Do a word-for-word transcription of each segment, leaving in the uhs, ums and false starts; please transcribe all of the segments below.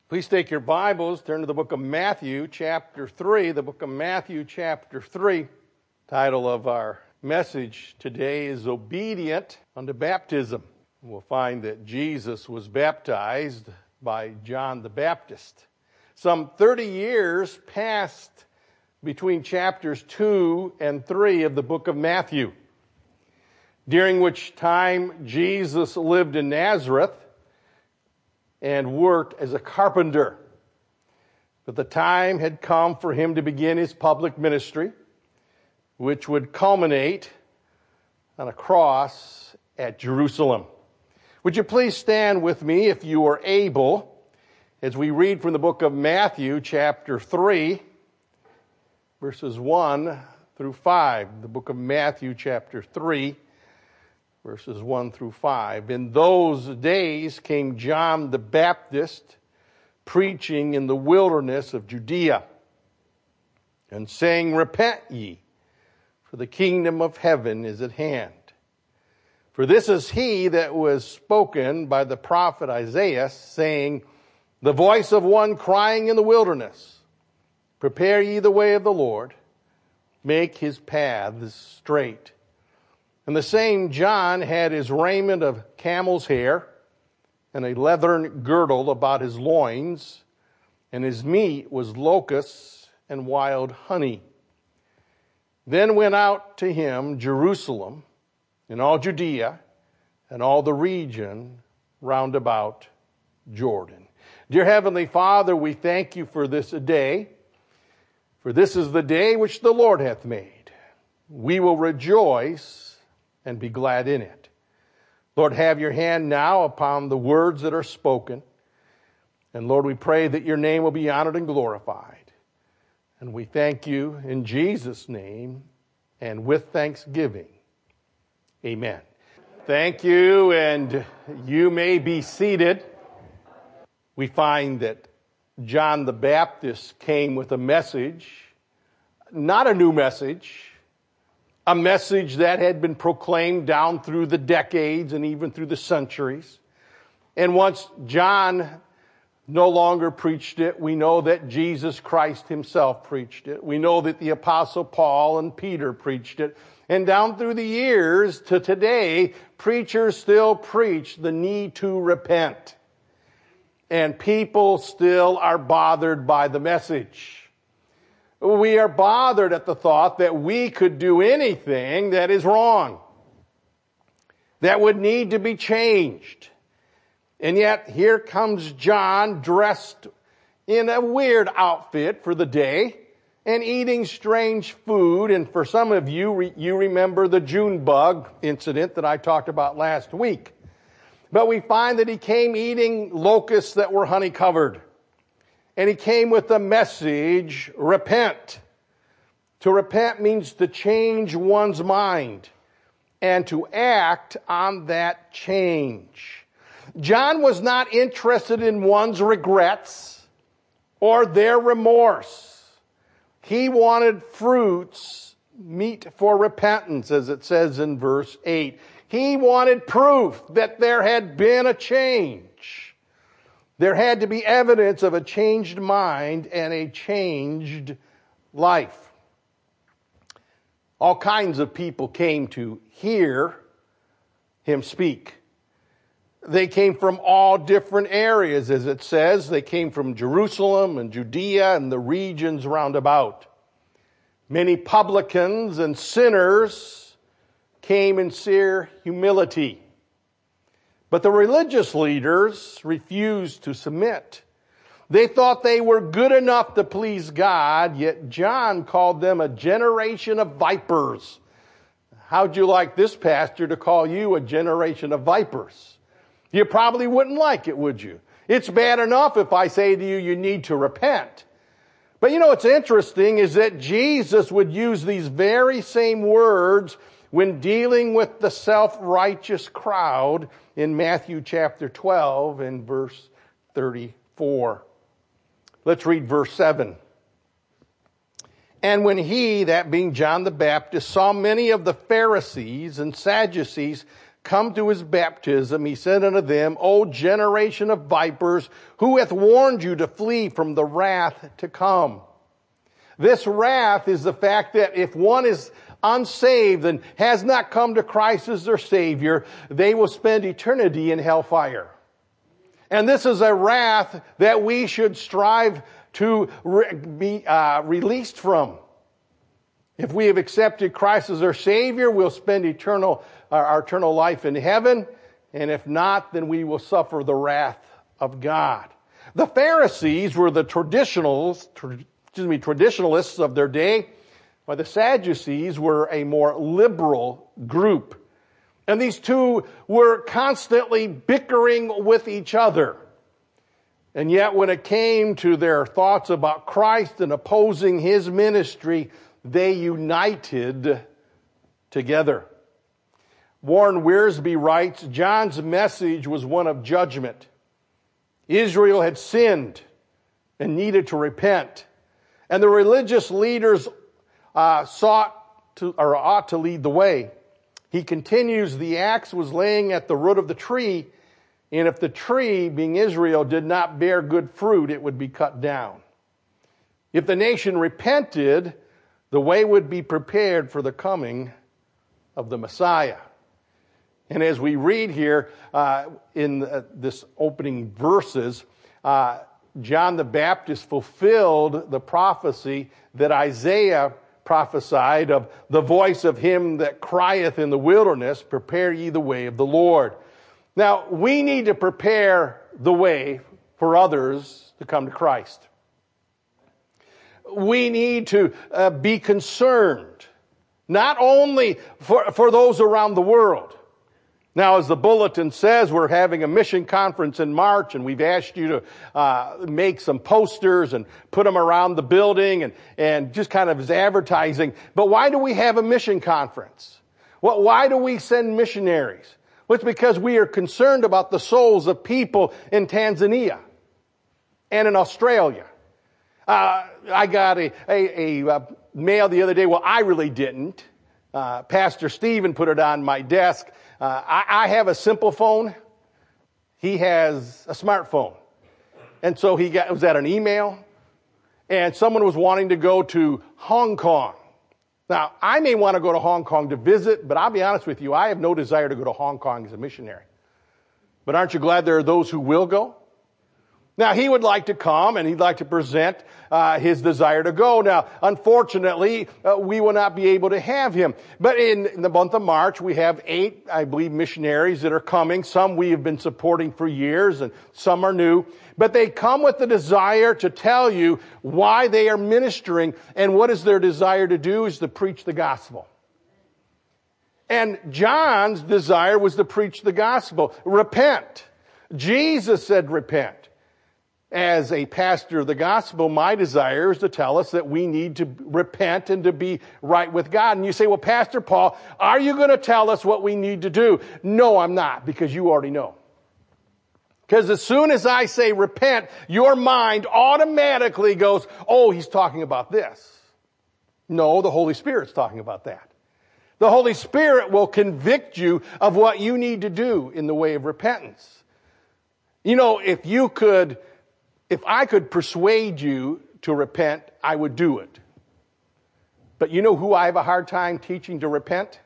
Please take your Bibles, turn to the book of Matthew, chapter three. The book of Matthew, chapter three. Title of our message today is Obedient unto Baptism. We'll find that Jesus was baptized by John the Baptist. Some thirty years passed between chapters two and three of the book of Matthew, during which time Jesus lived in Nazareth and worked as a carpenter. But the time had come for him to begin his public ministry, which would culminate on a cross at Jerusalem. Would you please stand with me if you are able, as we read from the book of Matthew, chapter three, verses one through five. The book of Matthew, chapter three, verses one through five. In those days came John the Baptist, preaching in the wilderness of Judea, and saying, Repent ye, for the kingdom of heaven is at hand. For this is he that was spoken by the prophet Isaiah, saying, The voice of one crying in the wilderness, Prepare ye the way of the Lord, make his paths straight. And the same John had his raiment of camel's hair, and a leathern girdle about his loins, and his meat was locusts and wild honey. Then went out to him Jerusalem, and all Judea, and all the region round about Jordan. Dear Heavenly Father, we thank you for this day, for this is the day which the Lord hath made. We will rejoice and be glad in it. Lord, have your hand now upon the words that are spoken. And Lord, we pray that your name will be honored and glorified. And we thank you in Jesus' name and with thanksgiving. Amen. Thank you, and you may be seated. We find that John the Baptist came with a message, not a new message, a message that had been proclaimed down through the decades and even through the centuries. And once John no longer preached it, we know that Jesus Christ himself preached it. We know that the Apostle Paul and Peter preached it. And down through the years to today, preachers still preach the need to repent. And people still are bothered by the message. We are bothered at the thought that we could do anything that is wrong, that would need to be changed. And yet here comes John dressed in a weird outfit for the day and eating strange food. And for some of you, you remember the June bug incident that I talked about last week. But we find that he came eating locusts that were honey covered. And he came with the message, repent. To repent means to change one's mind and to act on that change. John was not interested in one's regrets or their remorse. He wanted fruits, meet for repentance, as it says in verse eight. He wanted proof that there had been a change. There had to be evidence of a changed mind and a changed life. All kinds of people came to hear him speak. They came from all different areas, as it says. They came from Jerusalem and Judea and the regions round about. Many publicans and sinners came in sincere humility. But the religious leaders refused to submit. They thought they were good enough to please God, yet John called them a generation of vipers. How'd you like this pastor to call you a generation of vipers? You probably wouldn't like it, would you? It's bad enough if I say to you, you need to repent. But you know what's interesting is that Jesus would use these very same words when dealing with the self-righteous crowd in Matthew chapter twelve and verse thirty-four. Let's read verse seven. And when he, that being John the Baptist, saw many of the Pharisees and Sadducees come to his baptism, he said unto them, O generation of vipers, who hath warned you to flee from the wrath to come? This wrath is the fact that if one is unsaved and has not come to Christ as their Savior, they will spend eternity in hellfire. And this is a wrath that we should strive to re- be uh, released from. If we have accepted Christ as our Savior, we'll spend eternal, our, our eternal life in heaven. And if not, then we will suffer the wrath of God. The Pharisees were the traditionals, tra- excuse me, traditionalists of their day, while the Sadducees were a more liberal group. And these two were constantly bickering with each other. And yet when it came to their thoughts about Christ and opposing his ministry, they united together. Warren Wiersbe writes, John's message was one of judgment. Israel had sinned and needed to repent. And the religious leaders uh, sought to, or ought to lead the way. He continues, the axe was laying at the root of the tree, and if the tree, being Israel, did not bear good fruit, it would be cut down. If the nation repented, the way would be prepared for the coming of the Messiah. And as we read here uh, in uh, this opening verses, uh, John the Baptist fulfilled the prophecy that Isaiah prophesied of the voice of him that crieth in the wilderness, prepare ye the way of the Lord. Now, we need to prepare the way for others to come to Christ. We need to uh, be concerned, not only for, for those around the world. Now, as the bulletin says, we're having a mission conference in March, and we've asked you to uh, make some posters and put them around the building and, and just kind of as advertising. But why do we have a mission conference? Well, why do we send missionaries? Well, it's because we are concerned about the souls of people in Tanzania and in Australia. Uh, I got a, a, a, a mail the other day. Well, I really didn't. Uh, Pastor Stephen put it on my desk. Uh, I, I have a simple phone. He has a smartphone. And so he got, was at an email, and someone was wanting to go to Hong Kong. Now, I may want to go to Hong Kong to visit, but I'll be honest with you, I have no desire to go to Hong Kong as a missionary. But aren't you glad there are those who will go? Now, he would like to come, and he'd like to present uh, his desire to go. Now, unfortunately, uh, we will not be able to have him. But in, in the month of March, we have eight, I believe, missionaries that are coming. Some we have been supporting for years, and some are new. But they come with the desire to tell you why they are ministering, and what is their desire to do is to preach the gospel. And John's desire was to preach the gospel. Repent. Jesus said repent. As a pastor of the gospel, my desire is to tell us that we need to repent and to be right with God. And you say, well, Pastor Paul, are you going to tell us what we need to do? No, I'm not, because you already know. Because as soon as I say repent, your mind automatically goes, oh, he's talking about this. No, the Holy Spirit's talking about that. The Holy Spirit will convict you of what you need to do in the way of repentance. You know, if you could... If I could persuade you to repent, I would do it. But you know who I have a hard time teaching to repent?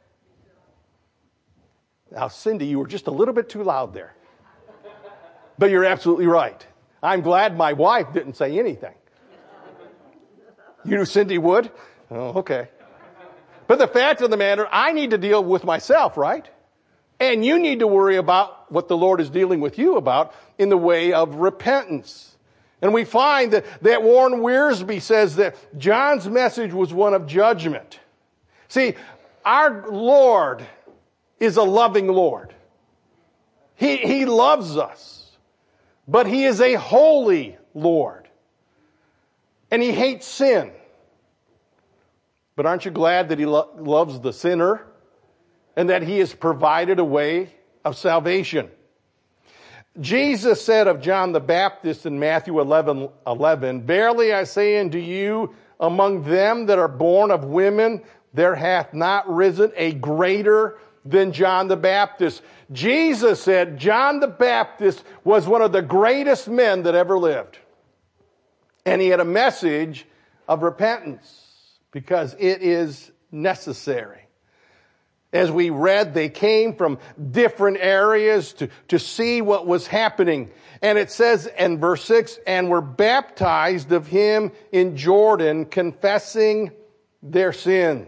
Now, Cindy, you were just a little bit too loud there. But you're absolutely right. I'm glad my wife didn't say anything. You knew Cindy would? Oh, okay. But the fact of the matter, I need to deal with myself, right? And you need to worry about what the Lord is dealing with you about in the way of repentance. And we find that, that Warren Wiersbe says that John's message was one of judgment. See, our Lord is a loving Lord. He, he loves us. But He is a holy Lord. And He hates sin. But aren't you glad that He lo- loves the sinner? And that He has provided a way of salvation? Jesus said of John the Baptist in Matthew eleven eleven, verily I say unto you, among them that are born of women, there hath not risen a greater than John the Baptist. Jesus said John the Baptist was one of the greatest men that ever lived. And he had a message of repentance because it is necessary. As we read, they came from different areas to, to see what was happening. And it says in verse six, and were baptized of him in Jordan, confessing their sins.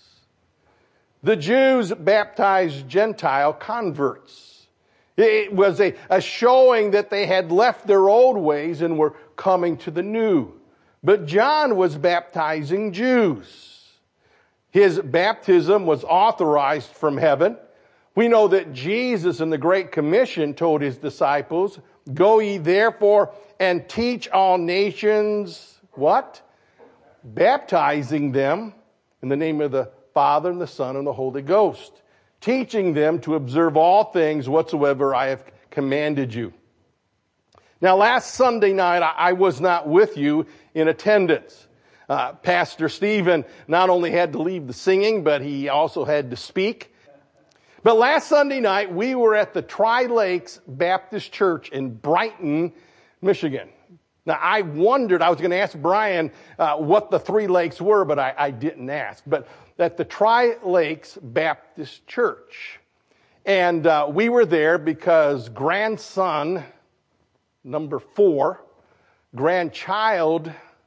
The Jews baptized Gentile converts. It was a, a showing that they had left their old ways and were coming to the new. But John was baptizing Jews. His baptism was authorized from heaven. We know that Jesus in the Great Commission told his disciples, go ye therefore and teach all nations, what? Baptizing them in the name of the Father and the Son and the Holy Ghost, teaching them to observe all things whatsoever I have commanded you. Now, last Sunday night, I was not with you in attendance. Uh, Pastor Stephen not only had to leave the singing, but he also had to speak. But last Sunday night, we were at the Tri-Lakes Baptist Church in Brighton, Michigan. Now, I wondered, I was going to ask Brian uh, what the three lakes were, but I, I didn't ask. But at the Tri-Lakes Baptist Church. And uh, we were there because grandson number four, grandchild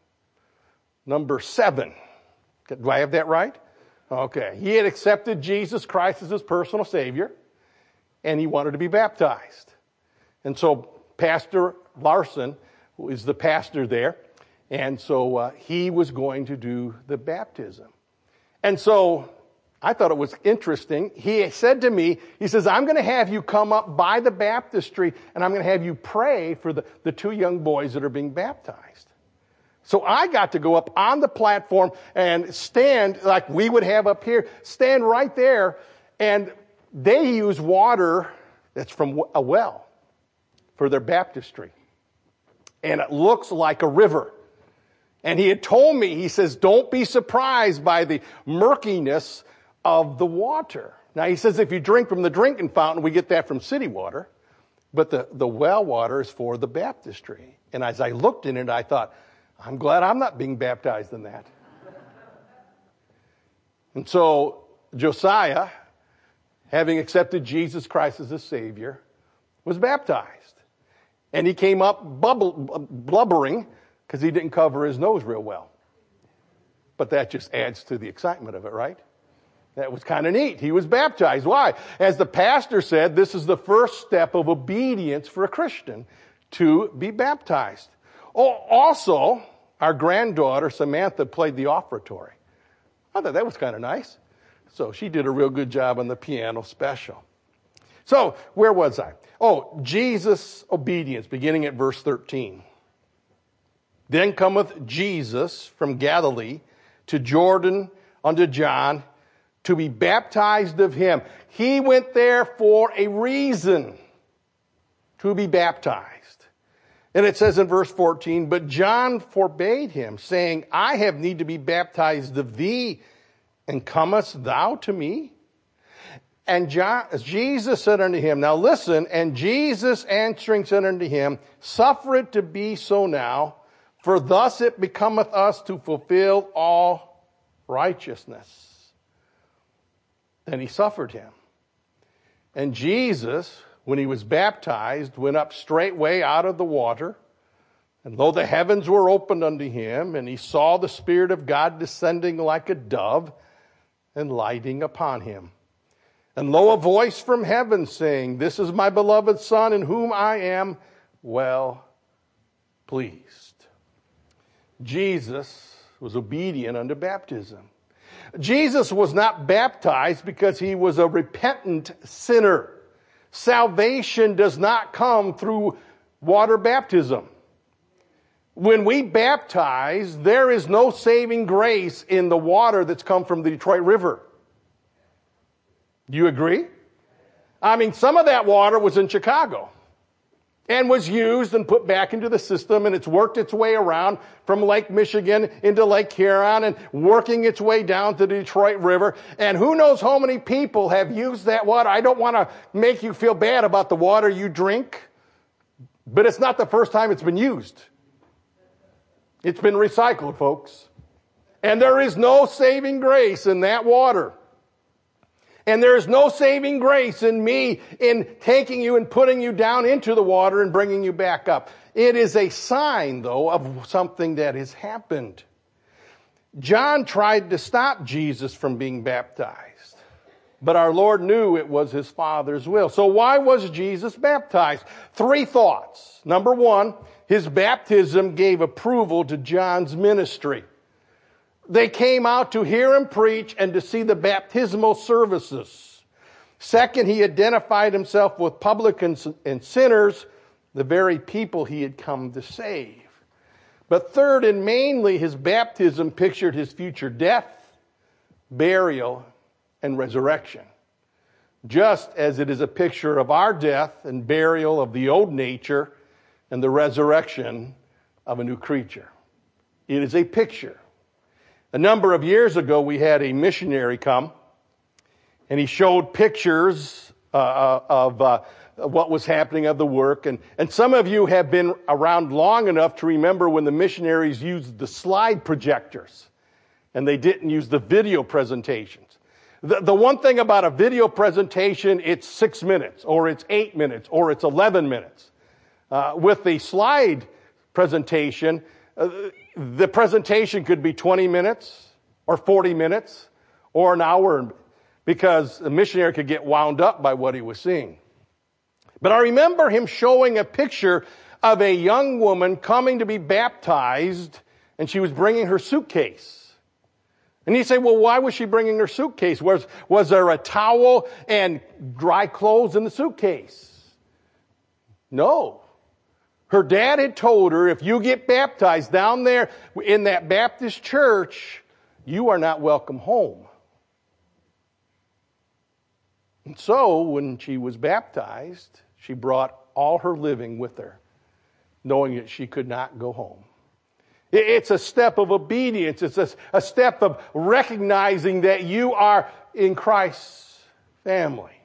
number seven. Do I have that right? Okay. He had accepted Jesus Christ as his personal Savior, and he wanted to be baptized. And so Pastor Larson, who is the pastor there, and so uh, he was going to do the baptism. And so I thought it was interesting. He said to me, he says, I'm going to have you come up by the baptistry, and I'm going to have you pray for the, the two young boys that are being baptized. So I got to go up on the platform and stand like we would have up here, stand right there, and they use water that's from a well for their baptistry. And it looks like a river. And he had told me, he says, don't be surprised by the murkiness of the water. Now he says if you drink from the drinking fountain, we get that from city water, but the, the well water is for the baptistry. And as I looked in it, I thought, I'm glad I'm not being baptized in that. And so Josiah, having accepted Jesus Christ as his Savior, was baptized. And he came up bubble, blubbering because he didn't cover his nose real well. But that just adds to the excitement of it, right? That was kind of neat. He was baptized. Why? As the pastor said, this is the first step of obedience for a Christian, to be baptized. Oh, also, our granddaughter, Samantha, played the offertory. I thought that was kind of nice. So she did a real good job on the piano special. So, where was I? Oh, Jesus' obedience, beginning at verse thirteen. Then cometh Jesus from Galilee to Jordan unto John to be baptized of him. He went there for a reason, to be baptized. And it says in verse fourteen, but John forbade him, saying, I have need to be baptized of thee, and comest thou to me? And John, Jesus said unto him, now listen, and Jesus answering said unto him, suffer it to be so now, for thus it becometh us to fulfill all righteousness. Then he suffered him. And Jesus, when he was baptized, went up straightway out of the water. And lo, the heavens were opened unto him, and he saw the Spirit of God descending like a dove and lighting upon him. And lo, a voice from heaven saying, this is my beloved Son, in whom I am well pleased. Jesus was obedient unto baptism. Jesus was not baptized because he was a repentant sinner. Salvation does not come through water baptism. When we baptize, there is no saving grace in the water that's come from the Detroit River. Do you agree? I mean, some of that water was in Chicago. and was used and put back into the system, and it's worked its way around from Lake Michigan into Lake Huron and working its way down to the Detroit River. And who knows how many people have used that water. I don't want to make you feel bad about the water you drink, but it's not the first time it's been used. It's been recycled, folks. And there is no saving grace in that water. And there is no saving grace in me in taking you and putting you down into the water and bringing you back up. It is a sign, though, of something that has happened. John tried to stop Jesus from being baptized, but our Lord knew it was his Father's will. So why was Jesus baptized? Three thoughts. Number one, his baptism gave approval to John's ministry. They came out to hear him preach and to see the baptismal services. Second, he identified himself with publicans and sinners, the very people he had come to save. But third, and mainly, his baptism pictured his future death, burial, and resurrection. Just as it is a picture of our death and burial of the old nature and the resurrection of a new creature. It is a picture. A number of years ago, we had a missionary come, and he showed pictures uh, of uh, what was happening of the work. And, and some of you have been around long enough to remember when the missionaries used the slide projectors, and they didn't use the video presentations. The, the one thing about a video presentation, it's six minutes, or it's eight minutes, or it's eleven minutes. Uh, with the slide presentation, uh, the presentation could be twenty minutes or forty minutes or an hour because the missionary could get wound up by what he was seeing. But I remember him showing a picture of a young woman coming to be baptized, and she was bringing her suitcase. And you say, well, why was she bringing her suitcase? Was, was there a towel and dry clothes in the suitcase? No. Her dad had told her, if you get baptized down there in that Baptist church, you are not welcome home. And so, when she was baptized, she brought all her living with her, knowing that she could not go home. It's a step of obedience. It's a, a step of recognizing that you are in Christ's family.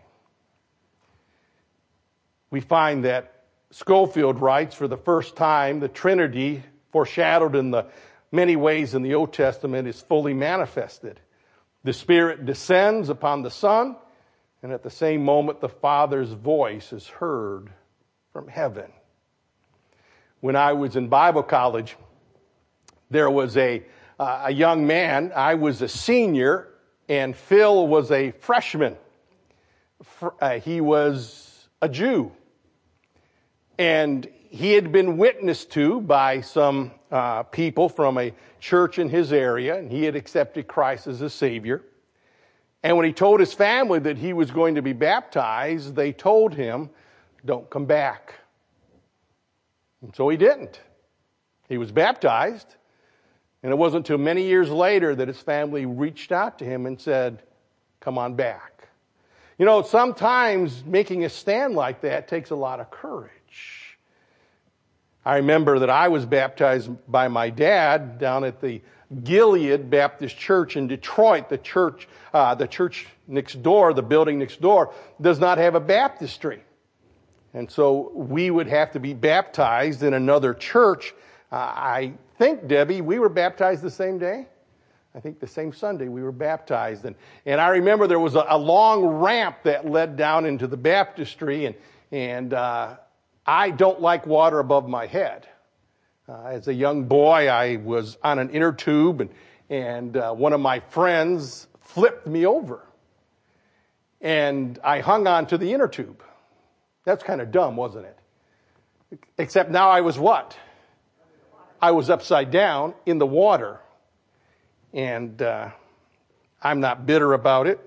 We find that Scofield writes, for the first time, the Trinity, foreshadowed in the many ways in the Old Testament, is fully manifested. The Spirit descends upon the Son, and at the same moment, the Father's voice is heard from heaven. When I was in Bible college, there was a, uh, a young man. I was a senior, and Phil was a freshman. Fr- uh, he was a Jew. And he had been witnessed to by some uh, people from a church in his area, and he had accepted Christ as a Savior. And when he told his family that he was going to be baptized, they told him, don't come back. And so he didn't. He was baptized, and it wasn't until many years later that his family reached out to him and said, come on back. You know, sometimes making a stand like that takes a lot of courage. I remember that I was baptized by my dad down at the Gilead Baptist Church in Detroit. The church, uh, the church next door, the building next door, does not have a baptistry. And so we would have to be baptized in another church. Uh, I think, Debbie, we were baptized the same day. I think the same Sunday we were baptized. And, and I remember there was a, a long ramp that led down into the baptistry, and, and uh, I don't like water above my head. Uh, as a young boy, I was on an inner tube, and, and uh, one of my friends flipped me over. And I hung on to the inner tube. That's kind of dumb, wasn't it? Except now I was what? I was upside down in the water. And uh, I'm not bitter about it.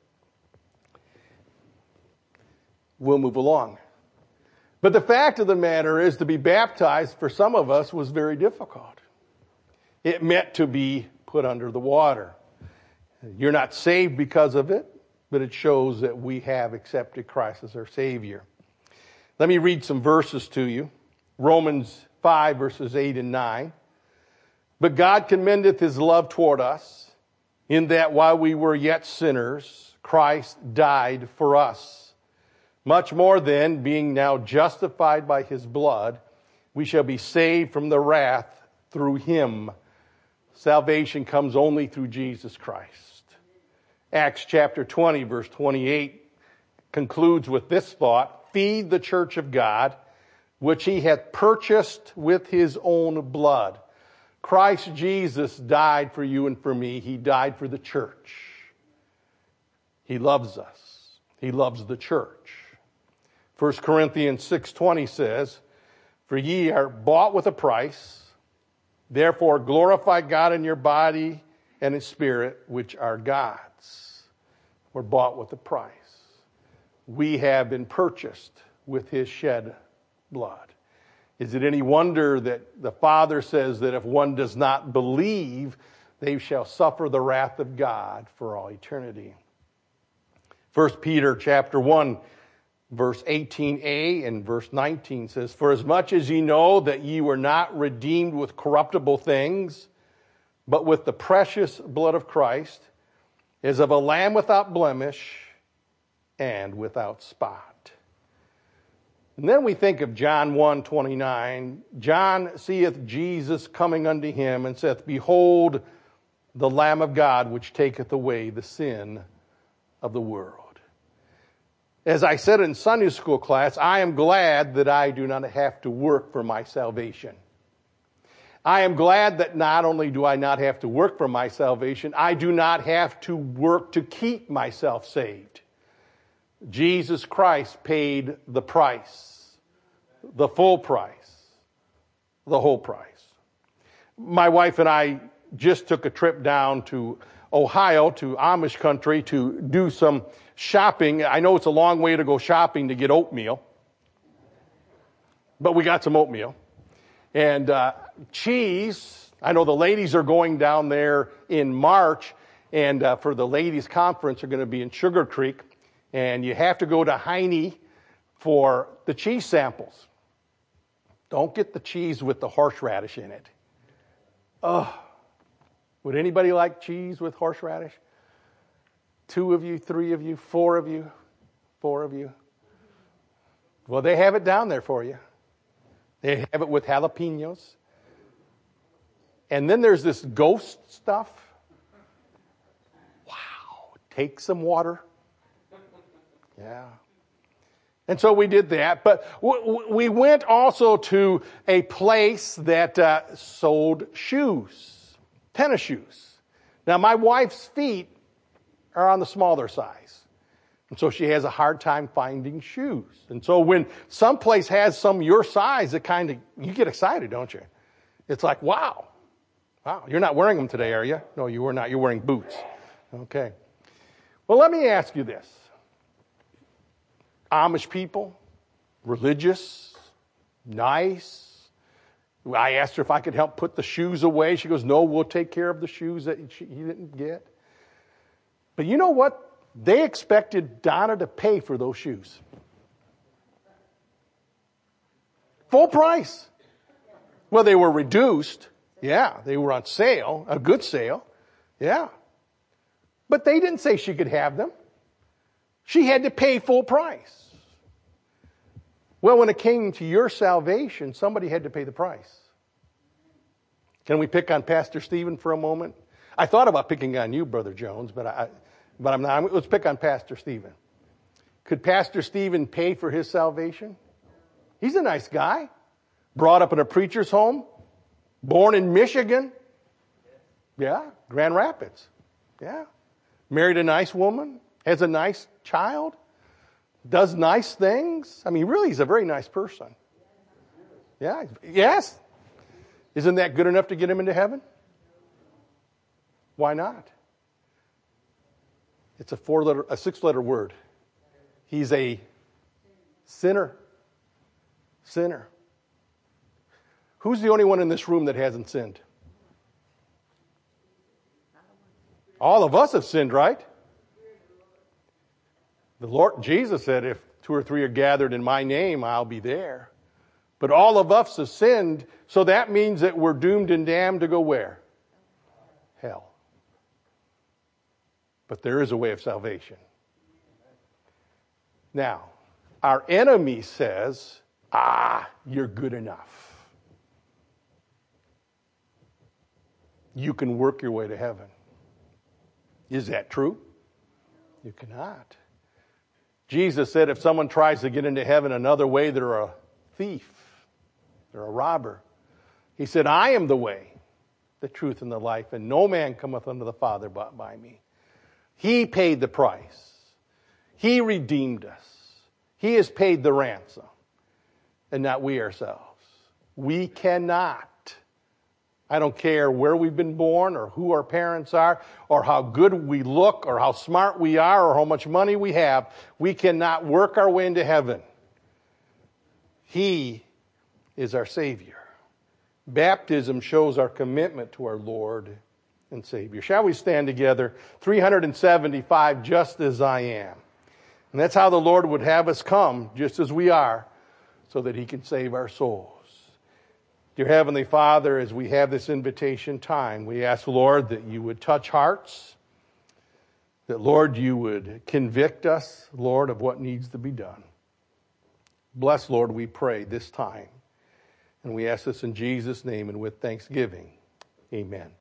We'll move along. But the fact of the matter is, to be baptized for some of us was very difficult. It meant to be put under the water. You're not saved because of it, but it shows that we have accepted Christ as our Savior. Let me read some verses to you. Romans five, verses eight and nine. But God commendeth his love toward us, in that while we were yet sinners, Christ died for us. Much more then, being now justified by his blood, we shall be saved from the wrath through him. Salvation comes only through Jesus Christ. Acts chapter twenty, verse twenty-eight concludes with this thought: feed the church of God, which he hath purchased with his own blood. Christ Jesus died for you and for me. He died for the church. He loves us. He loves the church. First Corinthians six twenty says, for ye are bought with a price, therefore glorify God in your body and in spirit, which are God's. We're bought with a price. We have been purchased with his shed blood. Is it any wonder that the Father says that if one does not believe, they shall suffer the wrath of God for all eternity? First Peter chapter one, verse eighteen a and verse nineteen says, for as much as ye know that ye were not redeemed with corruptible things, but with the precious blood of Christ, as of a lamb without blemish and without spot. And then we think of John one twenty-nine. John seeth Jesus coming unto him and saith, behold, the Lamb of God, which taketh away the sin of the world. As I said in Sunday school class, I am glad that I do not have to work for my salvation. I am glad that not only do I not have to work for my salvation, I do not have to work to keep myself saved. Jesus Christ paid the price, the full price, the whole price. My wife and I just took a trip down to Ohio, to Amish country, to do some shopping. I know it's a long way to go shopping to get oatmeal, but we got some oatmeal. And uh, cheese, I know the ladies are going down there in March, and uh, for the ladies' conference are going to be in Sugar Creek. And you have to go to Heine for the cheese samples. Don't get the cheese with the horseradish in it. Oh, would anybody like cheese with horseradish? Two of you, three of you, four of you, four of you. Well, they have it down there for you. They have it with jalapenos. And then there's this ghost stuff. Wow. Take some water. Yeah. And so we did that. But w- we went also to a place that uh, sold shoes, tennis shoes. Now, my wife's feet are on the smaller size. And so she has a hard time finding shoes. And so when some place has some your size, it kind of, you get excited, don't you? It's like, wow. Wow, you're not wearing them today, are you? No, you were not. You're wearing boots. Okay. Well, let me ask you this. Amish people, religious, nice. I asked her if I could help put the shoes away. She goes, no, we'll take care of the shoes that she, he didn't get. But you know what? They expected Donna to pay for those shoes. Full price. Well, they were reduced. Yeah, they were on sale, a good sale. Yeah. But they didn't say she could have them. She had to pay full price. Well, when it came to your salvation, somebody had to pay the price. Can we pick on Pastor Stephen for a moment? I thought about picking on you, Brother Jones, but I, but I'm not. Let's pick on Pastor Stephen. Could Pastor Stephen pay for his salvation? He's a nice guy. Brought up in a preacher's home. Born in Michigan. Yeah, Grand Rapids. Yeah. Married a nice woman. Has a nice child, does nice things. I mean, really, he's a very nice person. Yeah, yes. Isn't that good enough to get him into heaven? Why not? It's a four-letter, a six-letter word. He's a sinner. Sinner. Who's the only one in this room that hasn't sinned? All of us have sinned, right? The Lord Jesus said, if two or three are gathered in my name, I'll be there. But all of us have sinned, so that means that we're doomed and damned to go where? Hell. But there is a way of salvation. Now, our enemy says, ah, you're good enough. You can work your way to heaven. Is that true? You cannot. Jesus said if someone tries to get into heaven another way, they're a thief. They're a robber. He said, I am the way, the truth, and the life, and no man cometh unto the Father but by me. He paid the price. He redeemed us. He has paid the ransom, and not we ourselves. We cannot. I don't care where we've been born or who our parents are or how good we look or how smart we are or how much money we have. We cannot work our way into heaven. He is our Savior. Baptism shows our commitment to our Lord and Savior. Shall we stand together? three hundred seventy-five, just as I am. And that's how the Lord would have us come, just as we are, so that He can save our souls. Dear Heavenly Father, as we have this invitation time, we ask, Lord, that you would touch hearts, that, Lord, you would convict us, Lord, of what needs to be done. Bless, Lord, we pray this time. And we ask this in Jesus' name and with thanksgiving. Amen.